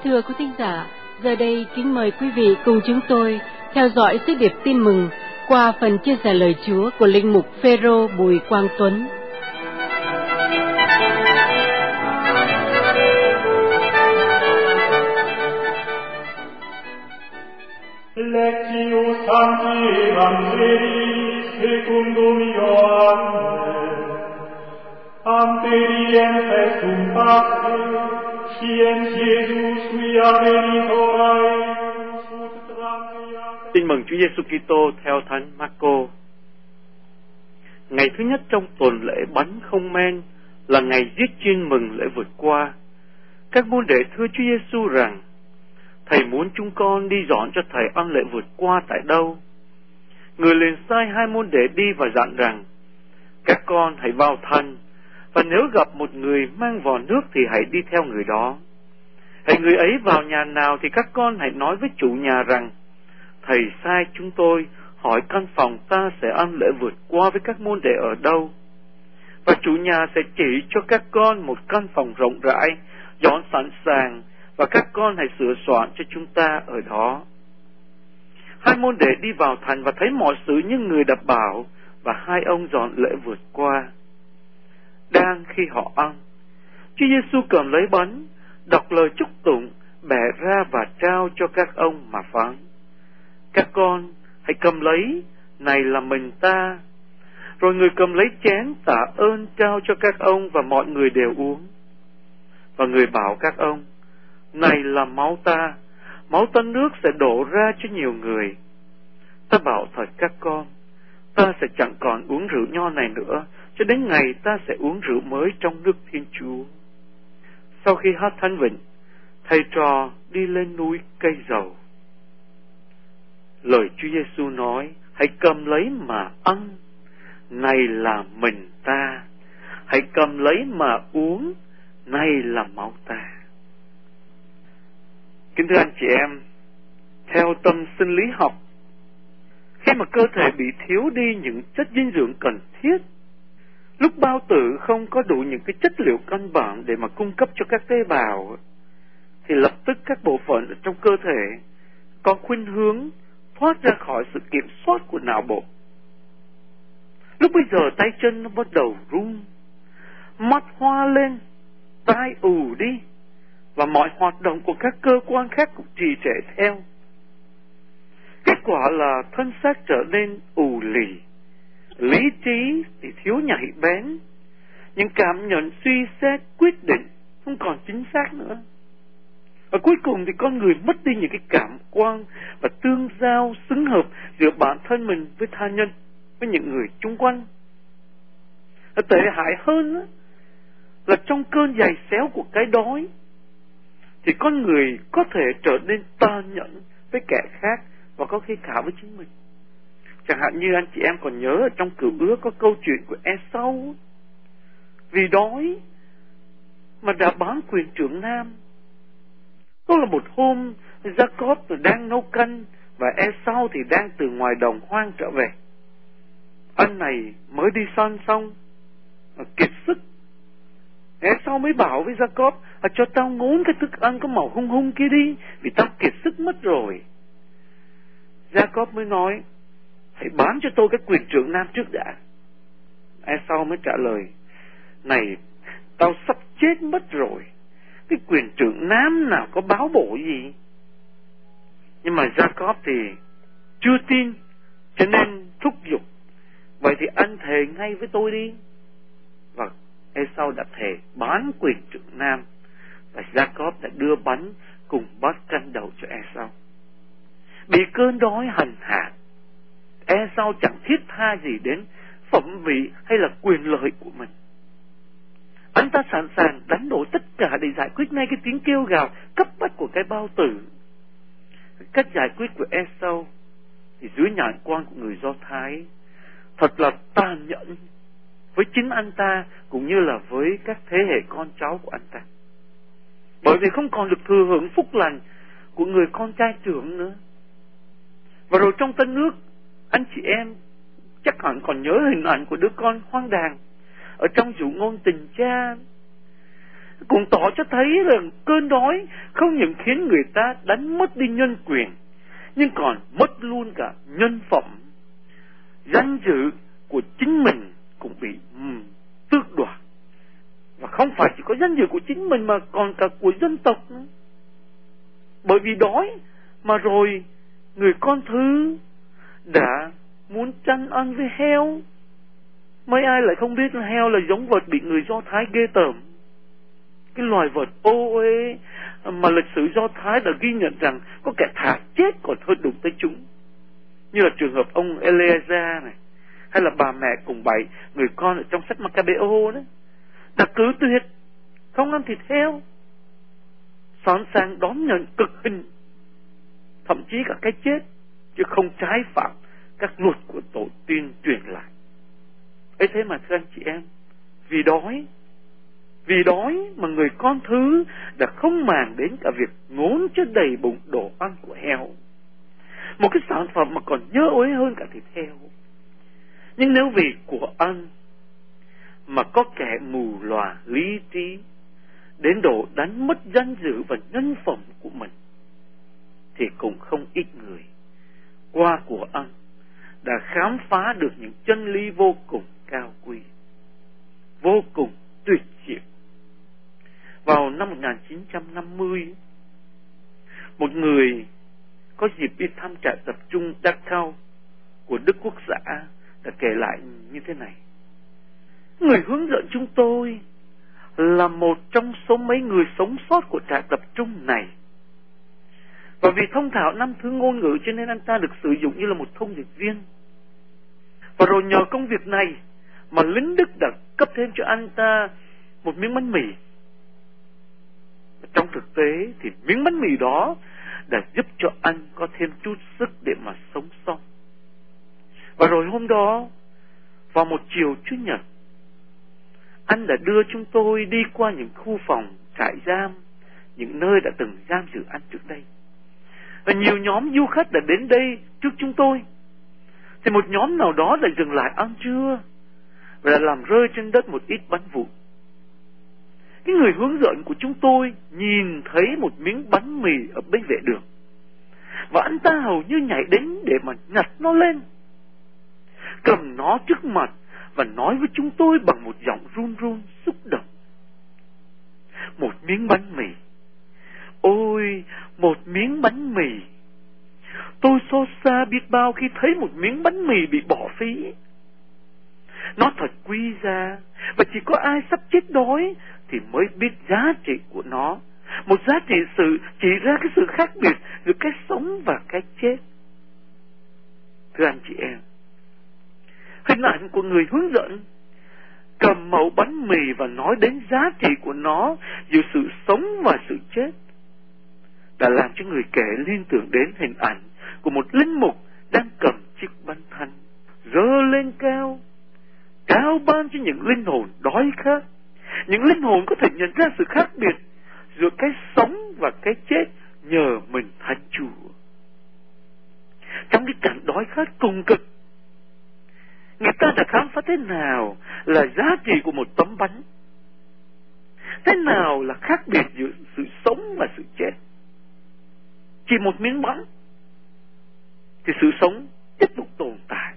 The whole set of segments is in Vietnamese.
thưa quý thính giả, giờ đây kính mời quý vị cùng chúng tôi theo dõi sứ điệp tin mừng qua phần chia sẻ lời Chúa của linh mục Phêrô Bùi Quang Tuấn. Lectio Sancti Evangelii secundum Ioannem. Anteriente sum Pacte, sciens Iesus quia venitorae, ut transiat. Tin mừng Chúa Giêsu Kitô theo Thánh Marco. Ngày thứ nhất trong tuần lễ bánh không men là ngày giết chiên mừng lễ vượt qua. Các môn đệ thưa Chúa Giêsu rằng: Thầy muốn chúng con đi dọn cho Thầy ăn lễ vượt qua tại đâu? Người liền sai hai môn đệ đi và dặn rằng: Các con hãy vào thành, và nếu gặp một người mang vò nước thì hãy đi theo người đó. Hãy người ấy vào nhà nào thì các con hãy nói với chủ nhà rằng: Thầy sai chúng tôi hỏi căn phòng ta sẽ ăn lễ vượt qua với các môn đệ ở đâu. Và chủ nhà sẽ chỉ cho các con một căn phòng rộng rãi, dọn sẵn sàng, và các con hãy sửa soạn cho chúng ta ở đó. Hai môn đệ đi vào thành và thấy mọi sự như người đã bảo, và hai ông dọn lễ vượt qua. Đang khi họ ăn, Chúa Giêsu cầm lấy bánh, đọc lời chúc tụng, bẻ ra và trao cho các ông mà phán: Các con hãy cầm lấy, này là mình ta. Rồi người cầm lấy chén tạ ơn trao cho các ông, và mọi người đều uống. Và người bảo các ông: Này là máu ta, máu tân nước sẽ đổ ra cho nhiều người. Ta bảo thật các con, ta sẽ chẳng còn uống rượu nho này nữa, cho đến ngày ta sẽ uống rượu mới trong nước Thiên Chúa. Sau khi hát thánh vịnh, thầy trò đi lên núi Cây Dầu. Lời Chúa Giêsu nói: Hãy cầm lấy mà ăn, này là mình ta. Hãy cầm lấy mà uống, này là máu ta. Kính thưa anh chị em, theo tâm sinh lý học, khi mà cơ thể bị thiếu đi những chất dinh dưỡng cần thiết, lúc bao tử không có đủ những cái chất liệu căn bản để mà cung cấp cho các tế bào, thì lập tức các bộ phận ở trong cơ thể có khuynh hướng thoát ra khỏi sự kiểm soát của não bộ. Lúc bây giờ tay chân nó bắt đầu run, mắt hoa lên, tai ù đi, và mọi hoạt động của các cơ quan khác cũng trì trệ theo. Kết quả là thân xác trở nên ù lì, lý trí thì thiếu nhạy bén, những cảm nhận suy xét quyết định không còn chính xác nữa. Và cuối cùng thì con người mất đi những cái cảm quan và tương giao xứng hợp giữa bản thân mình với tha nhân, với những người chung quanh. Và tệ hại hơn là trong cơn giày xéo của cái đói thì con người có thể trở nên tàn nhẫn với kẻ khác, và có khi cả với chính mình. Chẳng hạn như anh chị em còn nhớ ở trong Cựu Ước có câu chuyện của Esau, vì đói mà đã bán quyền trưởng nam. Đó là một hôm Jacob đang nấu canh và Esau thì đang từ ngoài đồng hoang trở về. Anh này mới đi săn xong kiệt sức. Esau mới bảo với Jacob: Cho tao ngốn cái thức ăn có màu hung hung kia đi, vì tao kiệt sức mất rồi. Jacob mới nói: Hãy bán cho tôi cái quyền trưởng nam trước đã. Esau mới trả lời: Này, tao sắp chết mất rồi, cái quyền trưởng nam nào có báo bổ gì. Nhưng mà Jacob thì chưa tin, cho nên thúc giục: Vậy thì anh thề ngay với tôi đi. Và Esau đã thề bán quyền trưởng nam, và Jacob đã đưa bánh cùng bát canh đậu cho Esau. Bị cơn đói hành hạ, Esau chẳng thiết tha gì đến phẩm vị hay là quyền lợi của mình. Anh ta sẵn sàng đánh đổ tất cả để giải quyết ngay cái tiếng kêu gào cấp bách của cái bao tử. Cách giải quyết của Esau thì dưới nhãn quan của người Do Thái thật là tàn nhẫn với chính anh ta cũng như là với các thế hệ con cháu của anh ta. Bởi vì không còn được thừa hưởng phúc lành của người con trai trưởng nữa. Và rồi trong Tân Ước, anh chị em chắc hẳn còn nhớ hình ảnh của đứa con hoang đàng ở trong dụ ngôn tình cha. cũng tỏ cho thấy là cơn đói không những khiến người ta đánh mất đi nhân quyền, nhưng còn mất luôn cả nhân phẩm. Danh dự của chính mình cũng bị tước đoạt. Và không phải chỉ có danh dự của chính mình mà còn cả của dân tộc nữa. Bởi vì đói mà rồi người con thứ đã muốn chăn ăn với heo. Mấy ai lại không biết là heo là giống vật bị người Do Thái ghê tởm, cái loài vật ô uế mà lịch sử Do Thái đã ghi nhận rằng có kẻ thà chết còn hơn đụng tới chúng, như là trường hợp ông Eleazar này, hay là bà mẹ cùng 7 người con ở trong sách Maccabeô đấy, đã cử tuyệt không ăn thịt heo, sẵn sàng đón nhận cực hình, thậm chí cả cái chết, chứ không trái phạm các luật của tổ tiên truyền lại. ấy thế mà thưa anh chị em, vì đói mà người con thứ đã không màng đến cả việc ngốn cho đầy bụng đồ ăn của heo, một cái sản phẩm mà còn nhớ uế hơn cả thịt heo. Nhưng nếu vì của ăn mà có kẻ mù lòa lý trí đến độ đánh mất danh dự và nhân phẩm của mình, thì cũng không ít người qua của ăn đã khám phá được những chân lý vô cùng cao quý, vô cùng tuyệt diệu. Vào năm 1950, một người có dịp đi thăm trại tập trung Dachau của Đức Quốc xã đã kể lại như thế này: người hướng dẫn chúng tôi là một trong số mấy người sống sót của trại tập trung này, và vì thông thạo 5 thứ ngôn ngữ cho nên anh ta được sử dụng như là một thông dịch viên. Và rồi nhờ công việc này mà lính Đức đã cấp thêm cho anh ta một miếng bánh mì. Trong thực tế thì miếng bánh mì đó đã giúp cho anh có thêm chút sức để mà sống sót. Và rồi hôm đó, vào một chiều Chủ nhật, anh đã đưa chúng tôi đi qua những khu phòng trại giam, những nơi đã từng giam giữ anh trước đây. Và nhiều nhóm du khách đã đến đây trước chúng tôi. Thì một nhóm nào đó đã dừng lại ăn trưa và đã làm rơi trên đất một ít bánh vụn. Cái người hướng dẫn của chúng tôi nhìn thấy một miếng bánh mì ở bên vệ đường, và anh ta hầu như nhảy đến để mà nhặt nó lên, cầm nó trước mặt và nói với chúng tôi bằng một giọng run run xúc động: một miếng bánh mì, ôi một miếng bánh mì. Tôi xót xa biết bao khi thấy một miếng bánh mì bị bỏ phí. Nó thật quý giá, và chỉ có ai sắp chết đói thì mới biết giá trị của nó. Một giá trị chỉ ra cái sự khác biệt giữa cái sống và cái chết. Thưa anh chị em, hình ảnh của người hướng dẫn cầm mẩu bánh mì và nói đến giá trị của nó giữa sự sống và sự chết đã làm cho người kể liên tưởng đến hình ảnh của một linh mục đang cầm chiếc bánh thanh giơ lên cao, trao ban cho những linh hồn đói khát. Những linh hồn có thể nhận ra sự khác biệt giữa cái sống và cái chết nhờ mình Thánh Chúa. Trong cái cảnh đói khát cùng cực, người ta đã khám phá thế nào là giá trị của một tấm bánh, thế nào là khác biệt giữa sự sống và sự chết. Chỉ một miếng bánh thì sự sống tiếp tục tồn tại,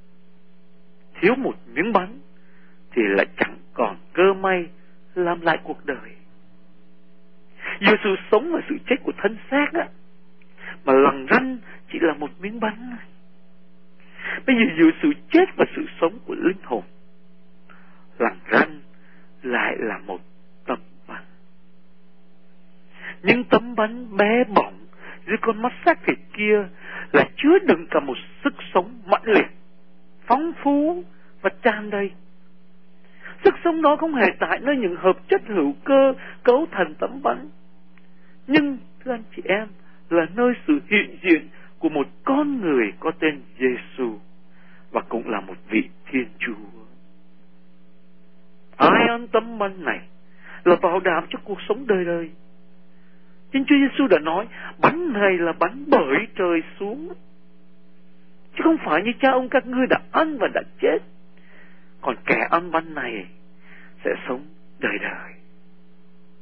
thiếu một miếng bánh thì lại chẳng còn cơ may làm lại cuộc đời. Giữa sự sống và sự chết của thân xác á, mà lằn ranh chỉ là một miếng bánh. Bây giờ giữa sự chết và sự sống của linh hồn, lằn ranh lại là một tấm bánh. Nhưng tấm bánh bé bỏng dưới con mắt xác thịt kia là chứa đựng cả một sức sống mãnh liệt, phong phú và tràn đầy. Sức sống đó không hề tại nơi những hợp chất hữu cơ cấu thành tấm bánh, nhưng thưa anh chị em, là nơi sự hiện diện của một con người có tên Giêsu, và cũng là một vị Thiên Chúa. Ai ăn tấm bánh này là bảo đảm cho cuộc sống đời đời. Chính Chúa Giêsu đã nói bánh này là bánh bởi trời xuống, chứ không phải như cha ông các ngươi đã ăn và đã chết, còn kẻ ăn bánh này sẽ sống đời đời.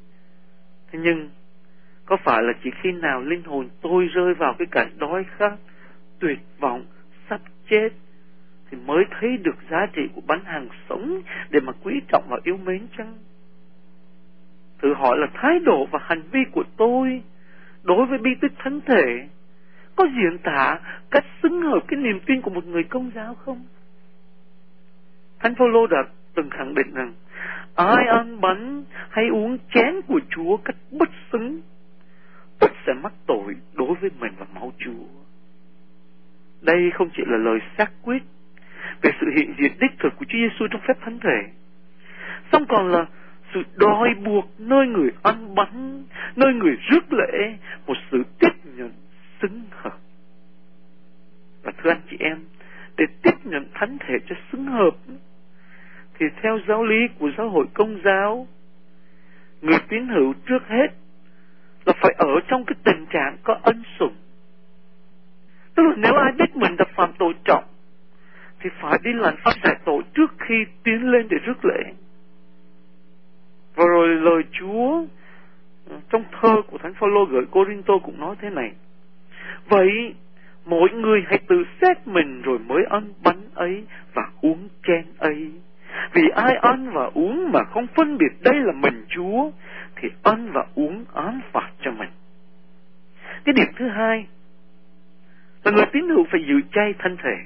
Thế nhưng có phải là chỉ khi nào linh hồn tôi rơi vào cái cảnh đói khát, tuyệt vọng, sắp chết thì mới thấy được giá trị của bánh hàng sống để mà quý trọng và yêu mến chăng? Thử hỏi là thái độ và hành vi của tôi đối với bi tích thánh thể có diễn tả cách xứng hợp cái niềm tin của một người Công giáo không? Thánh Phaolô đã từng khẳng định rằng ai ăn bánh hay uống chén của Chúa cách bất xứng, tất sẽ mắc tội đối với mình và máu Chúa. Đây không chỉ là lời xác quyết về sự hiện diện đích thực của Chúa Giêsu trong phép thánh thể, song còn là sự đòi buộc nơi người ăn bánh, nơi người rước lễ, một sự tiếp nhận xứng hợp. Và thưa anh chị em, để tiếp nhận thánh thể cho xứng hợp thì theo giáo lý của giáo hội Công giáo, người tín hữu trước hết là phải ở trong cái tình trạng có ân sủng. Tức là nếu ai biết mình đã phạm tội trọng thì phải đi làm pháp giải tội trước khi tiến lên để rước lễ. Và rồi lời Chúa trong thơ của Thánh Phaolô gửi Cô-rinh-tô cũng nói thế này: vậy mỗi người hãy tự xét mình rồi mới ăn bánh ấy và uống chén ấy. Vì ai ăn và uống mà không phân biệt đây là mình Chúa thì ăn và uống án phạt cho mình. Cái điểm thứ hai là người tín hữu phải giữ chay thân thể,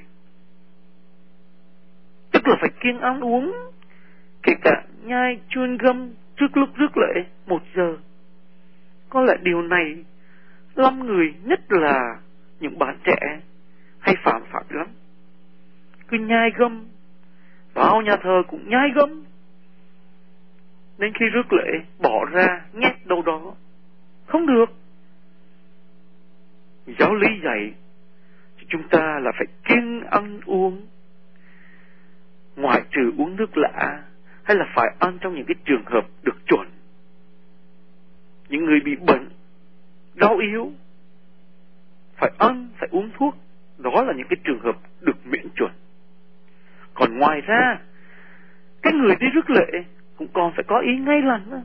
tức là phải kiêng ăn uống, kể cả nhai chewing gum trước lúc rước lễ 1 giờ. Có lẽ điều này lắm người, nhất là những bạn trẻ, hay phạm phải lắm. Cứ nhai gum, vào nhà thờ cũng nhai gum, nên khi rước lễ bỏ ra nhét đâu đó. Không được. Giáo lý dạy chúng ta là phải kiêng ăn uống, ngoại trừ uống nước lã, hay là phải ăn trong những cái trường hợp được chuẩn. Những người bị bệnh, đau yếu, phải ăn, phải uống thuốc, đó là những cái trường hợp được miễn chuẩn. Còn ngoài ra, cái người đi rước lễ cũng còn phải có ý ngay lành đó.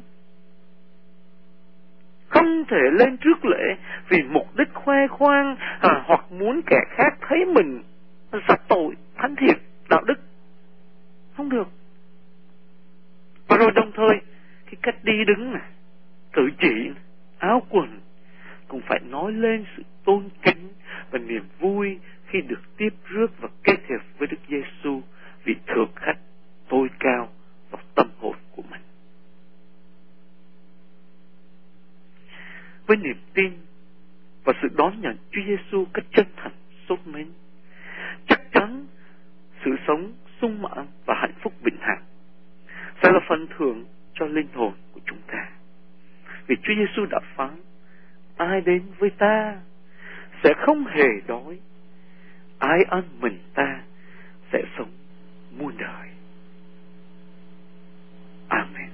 Không thể lên trước lễ vì mục đích khoe khoang hoặc muốn kẻ khác thấy mình sạch tội, thánh thiện, đạo đức. Không được. Và rồi đồng thời, cái cách đi đứng này, cử chỉ, áo quần cũng phải nói lên sự tôn kính và niềm vui khi được tiếp rước và kết hiệp với Đức Giêsu, vị thượng khách tối cao vào tâm hồn của mình. Với niềm tin và sự đón nhận Chúa Giêsu cách chân thành, sốt mến, chắc chắn sự sống sung mãn và hạnh phúc vĩnh hằng sẽ là phần thưởng cho linh hồn của chúng ta. Vì Chúa Giêsu đã phán: ai đến với ta sẽ không hề đói, ai ăn mình ta sẽ sống muôn đời. Amen.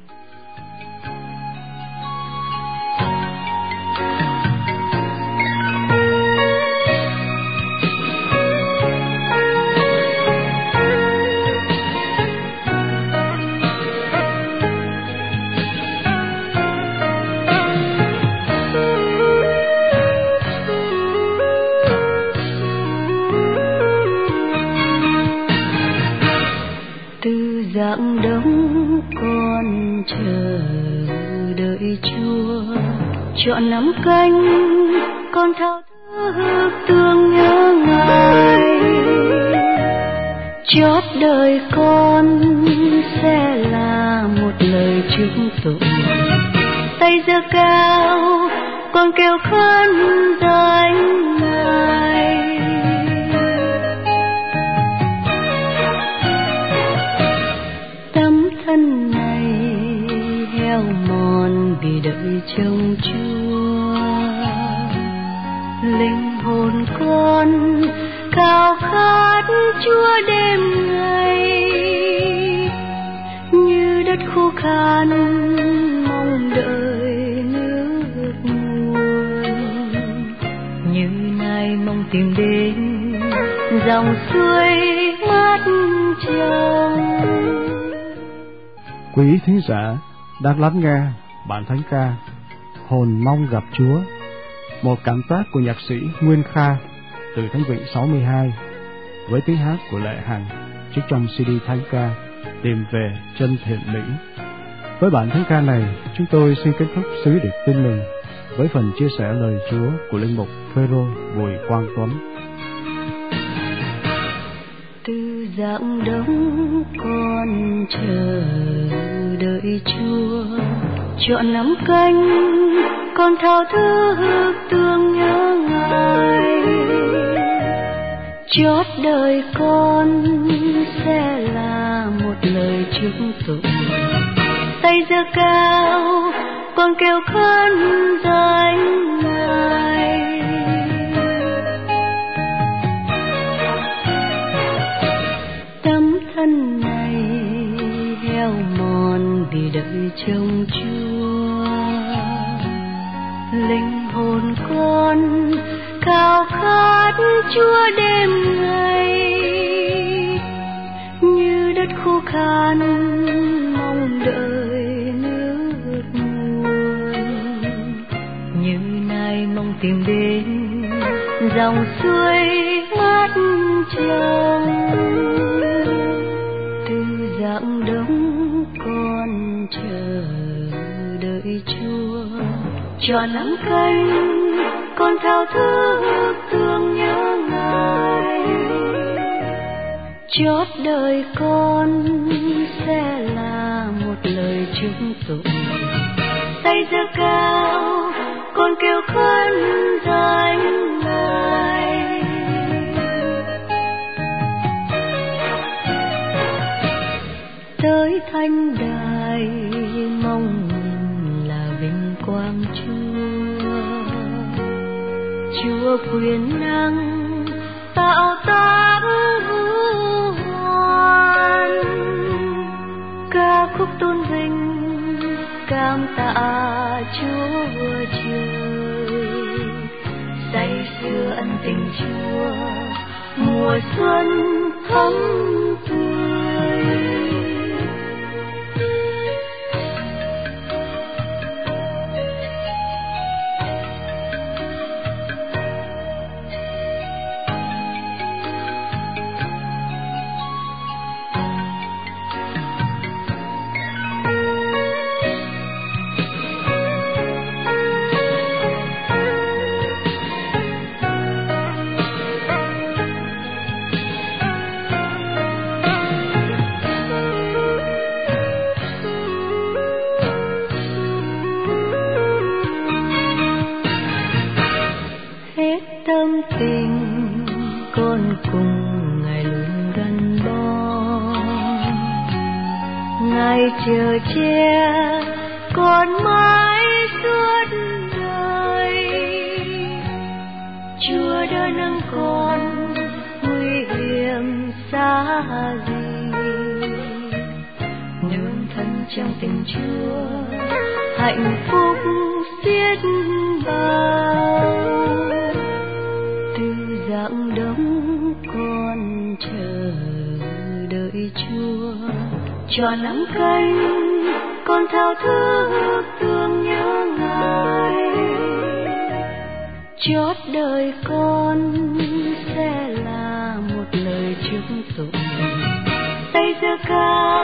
Dạng đông con chờ đợi Chúa, chọn nắm canh con thao thức tương nhớ Ngài. Chót đời con sẽ là một lời chúc tụng, tay giơ cao con kêu khấn danh Ngài. Thân này heo mòn vì đợi trông Chúa, linh hồn con khao khát Chúa đêm ngày, như đất khô khan mong đợi nước nguồn, như nai mong tìm đến dòng suối mát trong. Quý thính giả đang lắng nghe bản thánh ca hồn mong gặp Chúa. Một cảm tác của nhạc sĩ Nguyên Kha từ Thánh Vịnh 62 với tiếng hát của Lệ Hằng trích trong CD Thánh ca Tìm về chân thiện mỹ. Với bản thánh ca này, chúng tôi xin kết thúc sứ điệp tin mừng với phần chia sẻ lời Chúa của linh mục Phêrô Bùi Quang Tuấn. Từ dạng đông con chờ đợi Chúa, chọn nắm canh con thao thức tương nhớ Ngài. Chót đời con sẽ là một lời chúc tụng, tay giơ cao con kêu khấn danh Ngài. Tấm thân này heo mòn vì đợi trông Chúa, linh hồn con khao khát Chúa đêm ngày, như đất khô khan mong đợi nước nguồn, như nai mong tìm đến dòng suối mát trong. Từ dạng đông con chờ đợi Chúa, chọn nắm canh con thao thức thương nhớ Ngài. Chót đời con sẽ là một lời chúc tụng, tay giơ cao con kêu khấn danh Ngài. Tới thánh đài mong là vinh quang Chúa quyền năng tạo tác hữu hoàn, ca khúc tôn vinh cảm tạ Chúa trời. Say sưa ân tình Chúa mùa xuân thắm tươi. Tâm tình con cùng Ngài luôn gắn bó, Ngài chờ che con mãi suốt đời. Chúa đã nâng con nguy hiểm xa gì, nương thân trong tình Chúa hạnh phúc xiết bao. Dạng đông con chờ đợi Chúa, chọn nắm canh con thao thức thương nhớ Ngài. Chót đời con sẽ là một lời chúc tụng, tay giơ cao